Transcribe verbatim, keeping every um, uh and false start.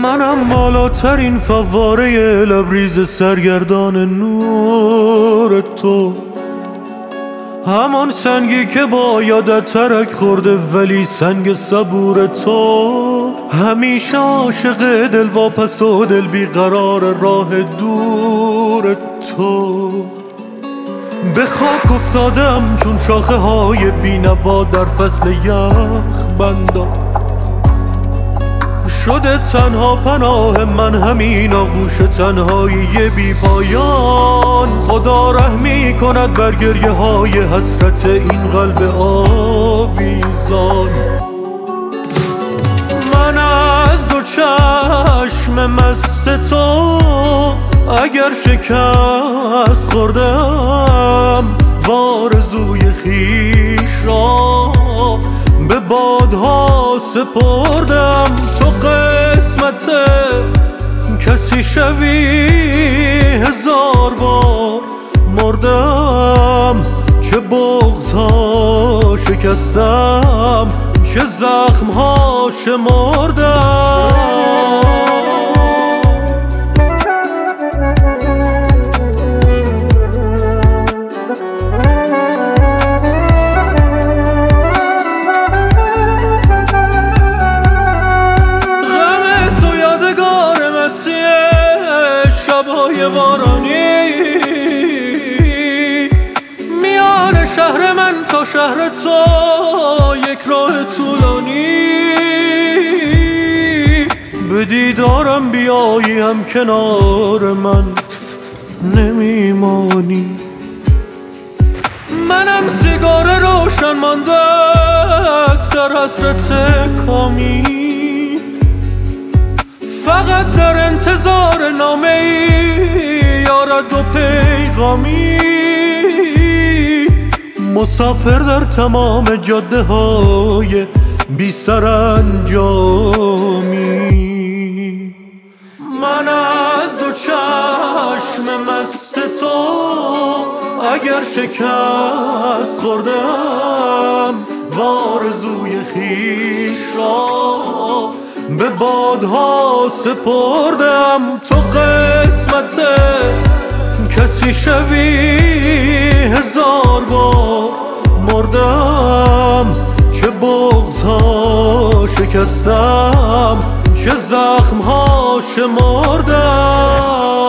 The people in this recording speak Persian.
منم بالاترین فواره لبریز سرگردان نور تو، همان سنگی که با یادت ترک خورده ولی سنگ صبور تو. همیشه عاشق دل واپس و دل بیقرار راه دور تو. به خاک افتادم چون شاخه های بینوا در فصل یخ بندا. شده تنها پناه من همین آغوش تنهایی بی پایان. خدا رحمی کند بر گریه های حسرت این قلب آویزان. من از دو چشم مست تو اگر شکست خوردم وارزوی خویش را به بادها سپردم. تو قسمت کسی شوی هزار بار مردم. چه بغض‌ها شکستم، چه زخم‌ها شمردم. شب‌های بارانی میان شهر من تا شهر تو یک راه طولانی. به دیدارم بیایی هم کنار من نمیمانی. منم سیگار روشن ماندت در حسرت کامی، فقط در انتظار نامه ای یارد و پیغامی. مسافر در تمام جاده های بی سرانجامی. من از دو چشم مست تو اگر شکست خوردم وارزوی خویش را به بادها سپردم. تو قسمت کسی شوی هزار بار مردم. چه بغض‌ها شکستم، چه زخم‌ها شمردم.